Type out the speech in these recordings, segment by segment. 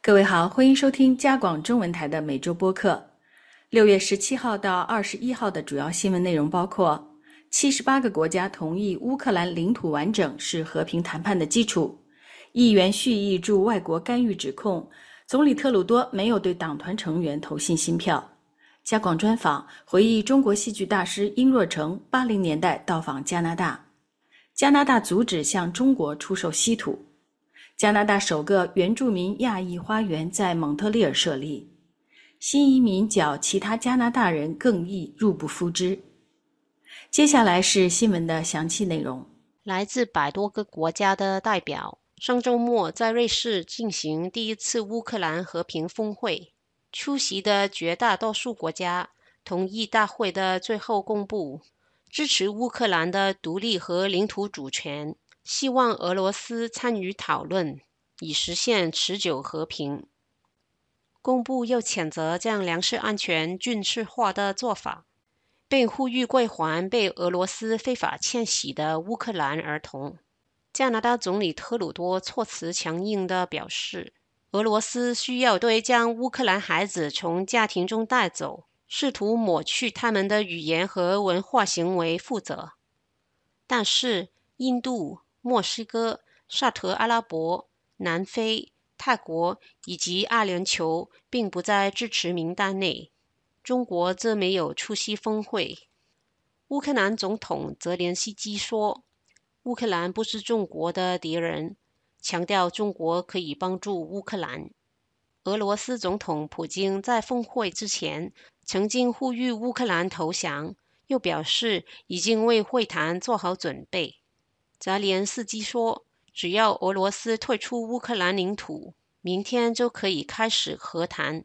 各位好，欢迎收听加广中文台的每周播客。6月17号到21号的主要新闻内容包括：78个国家同意乌克兰领土完整是和平谈判的基础；议员蓄意助外国干预指控；总理特鲁多没有对党团成员投信心票；加广专访回忆中国戏剧大师殷若成80年代到访加拿大；加拿大阻止向中国出售稀土；加拿大首个原住民亚裔花园在蒙特利尔设立；新移民较其他加拿大人更易入不敷支。接下来是新闻的详细内容。 来自100多个国家的代表上周末在瑞士进行第一次乌克兰和平峰会，出席的绝大多数国家同意大会的最后公布，支持乌克兰的独立和领土主权，希望俄罗斯参与讨论，以实现持久和平。公布又谴责将粮食安全军事化的做法，并呼吁归还被俄罗斯非法迁徙的乌克兰儿童。加拿大总理特鲁多措辞强硬地表示，俄罗斯需要对将乌克兰孩子从家庭中带走，试图抹去他们的语言和文化行为负责。但是印度、墨西哥、沙特阿拉伯、南非、泰国以及阿联酋并不在支持名单内，中国则没有出席峰会。乌克兰总统泽连斯基说，乌克兰不是中国的敌人，强调中国可以帮助乌克兰。俄罗斯总统普京在峰会之前曾经呼吁乌克兰投降，又表示已经为会谈做好准备。泽连斯基说，只要俄罗斯退出乌克兰领土，明天就可以开始和谈。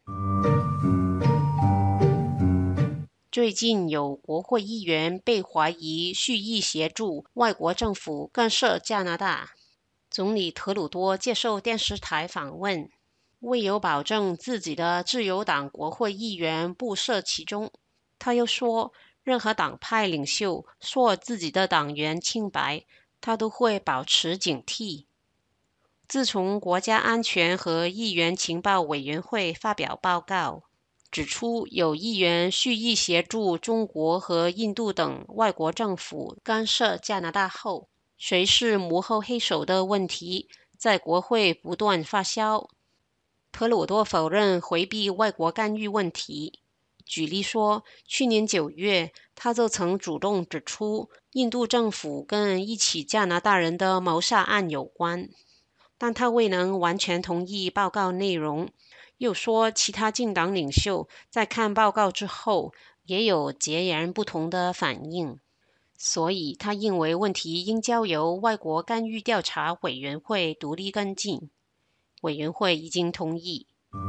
最近有国会议员被怀疑蓄意协助外国政府干涉加拿大。总理特鲁多接受电视台访问，为有保证自己的自由党国会议员不涉其中。他又说，任何党派领袖说自己的党员清白，他都会保持警惕。自从国家安全和议员情报委员会发表报告，指出有议员蓄意协助中国和印度等外国政府干涉加拿大后，谁是幕后黑手的问题在国会不断发酵。特鲁多否认回避外国干预问题，举例说，去年9月他就曾主动指出印度政府跟一起加拿大人的谋杀案有关，但他未能完全同意报告内容，又说其他政党领袖在看报告之后也有截然不同的反应，所以他认为问题应交由外国干预调查委员会独立跟进。委员会已经同意。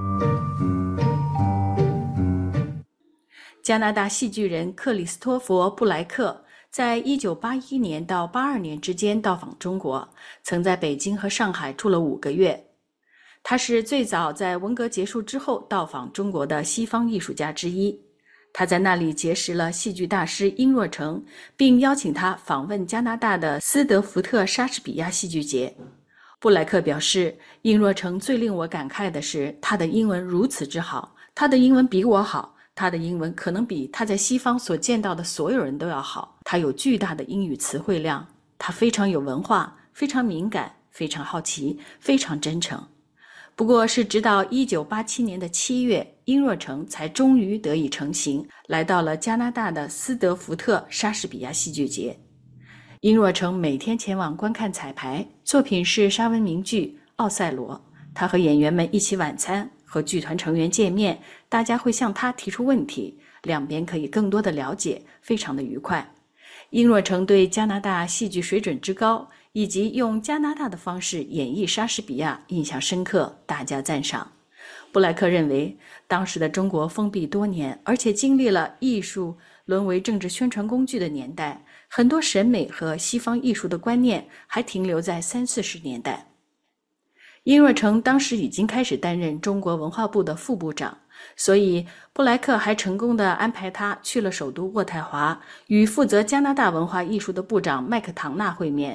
加拿大戏剧人克里斯托弗·布莱克在1981年到82年之间到访中国，曾在北京和上海住了5个月。他是最早在文革结束之后到访中国的西方艺术家之一。他在那里结识了戏剧大师殷若成，并邀请他访问加拿大的斯德福特莎士比亚戏剧节。布莱克表示，殷若成最令我感慨的是他的英文如此之好，他的英文比我好，他的英文可能比他在西方所见到的所有人都要好。他有巨大的英语词汇量，他非常有文化，非常敏感，非常好奇，非常真诚。不过是直到1987年的7月，殷若成才终于得以成行，来到了加拿大的斯德福特莎士比亚戏剧节。殷若成每天前往观看彩排，作品是沙文名剧《奥赛罗》。他和演员们一起晚餐，和剧团成员见面，大家会向他提出问题，两边可以更多的了解，非常的愉快。殷若成对加拿大戏剧水准之高，以及用加拿大的方式演绎莎士比亚印象深刻，大加赞赏。布莱克认为，当时的中国封闭多年，而且经历了艺术沦为政治宣传工具的年代，很多审美和西方艺术的观念还停留在30-40年代。殷若成当时已经开始担任中国文化部的副部长，所以布莱克还成功地安排他去了首都渥太华，与负责加拿大文化艺术的部长麦克唐纳会面。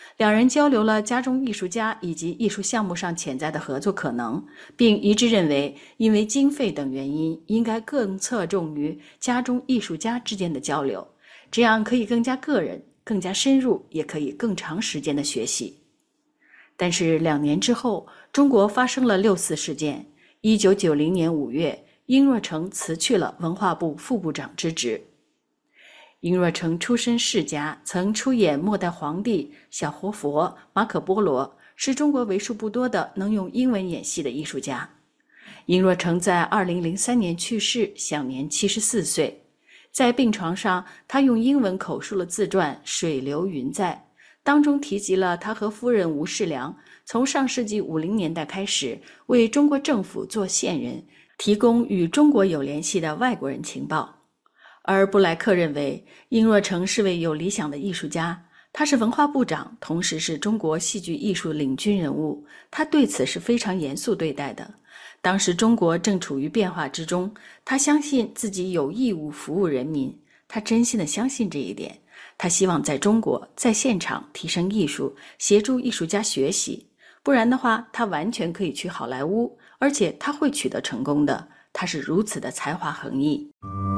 两人交流了家中艺术家以及艺术项目上潜在的合作可能，并一致认为因为经费等原因，应该更侧重于家中艺术家之间的交流，这样可以更加个人、更加深入，也可以更长时间的学习。但是2年之后，中国发生了6·4事件。1990年5月，殷若成辞去了文化部副部长之职。殷若成出身世家，曾出演《末代皇帝》《小活佛》《马可波罗》，是中国为数不多的能用英文演戏的艺术家。殷若成在2003年去世，享年74岁。在病床上，他用英文口述了自传《水流云在》，当中提及了他和夫人吴世良从上世纪50年代开始为中国政府做线人，提供与中国有联系的外国人情报。而布莱克认为殷若成是位有理想的艺术家，他是文化部长，同时是中国戏剧艺术领军人物，他对此是非常严肃对待的。当时中国正处于变化之中，他相信自己有义务服务人民，他真心的相信这一点。他希望在中国，在现场提升艺术，协助艺术家学习，不然的话，他完全可以去好莱坞，而且他会取得成功的。他是如此的才华横溢。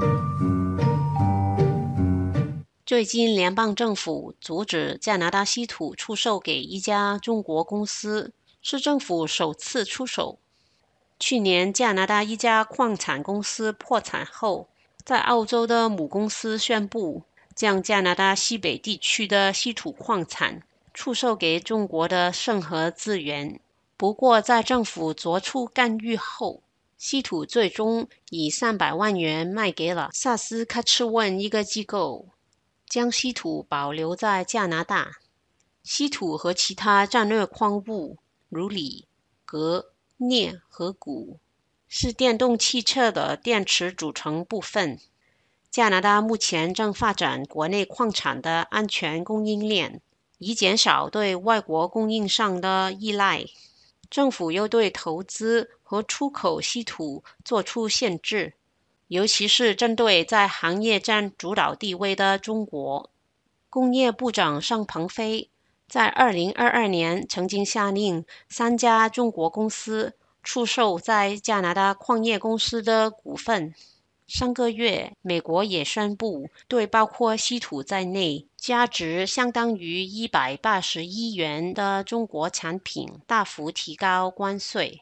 最近联邦政府阻止加拿大稀土出售给一家中国公司，是政府首次出手。去年加拿大一家矿产公司破产后，在澳洲的母公司宣布将加拿大西北地区的稀土矿产出售给中国的盛和资源。不过在政府做出干预后，稀土最终以300万元卖给了萨斯喀彻温一个机构，将稀土保留在加拿大。稀土和其他战略矿物如锂、镉、镍和钴是电动汽车的电池组成部分。加拿大目前正发展国内矿产的安全供应链，以减少对外国供应商的依赖。政府又对投资和出口稀土做出限制，尤其是针对在行业占主导地位的中国。工业部长尚鹏飞在2022年曾经下令3家中国公司出售在加拿大矿业公司的股份。上个月，美国也宣布对包括稀土在内，价值相当于180亿元的中国产品大幅提高关税。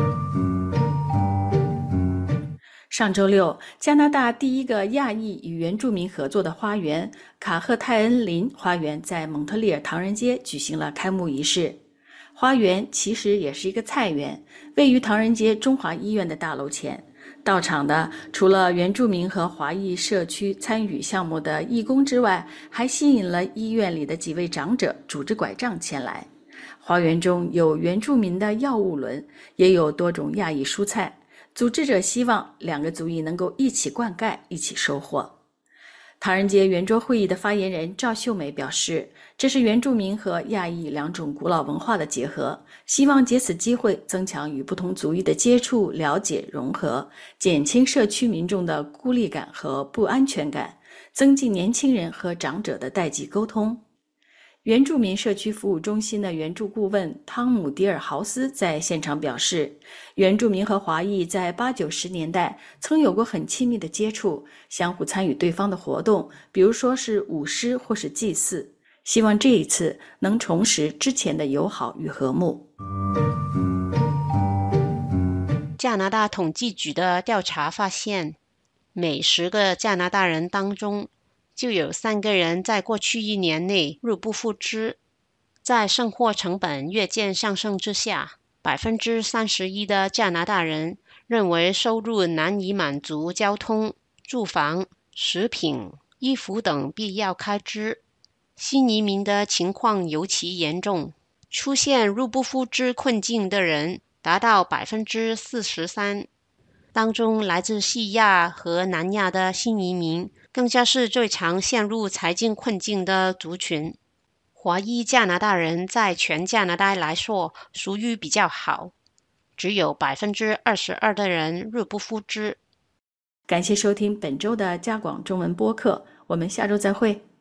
上周六，加拿大第一个亚裔与原住民合作的花园卡赫泰恩林花园在蒙特利尔唐人街举行了开幕仪式。花园其实也是一个菜园，位于唐人街中华医院的大楼前。到场的除了原住民和华裔社区参与项目的义工之外，还吸引了医院里的几位长者拄着拐杖前来。花园中有原住民的药物轮，也有多种亚裔蔬菜。组织者希望2个族裔能够一起灌溉，一起收获。唐人街圆桌会议的发言人赵秀美表示，这是原住民和亚裔2种古老文化的结合，希望借此机会增强与不同族裔的接触、了解、融合，减轻社区民众的孤立感和不安全感，增进年轻人和长者的代际沟通。原住民社区服务中心的援助顾问汤姆·迪尔豪斯在现场表示，原住民和华裔在80、90年代曾有过很亲密的接触，相互参与对方的活动，比如说是舞狮或是祭祀。希望这一次能重拾之前的友好与和睦。 加拿大统计局的调查发现，每10个加拿大人当中就有3个人在过去1年内入不敷支。在生活成本越见上升之下，31%的加拿大人认为收入难以满足交通、住房、食品、衣服等必要开支。新移民的情况尤其严重，出现入不敷支困境的人达到43%。当中来自西亚和南亚的新移民更加是最常陷入财经困境的族群。华裔加拿大人在全加拿大来说属于比较好，只有22%的人入不敷支。 感谢收听本周的加广中文播客，我们下周再会。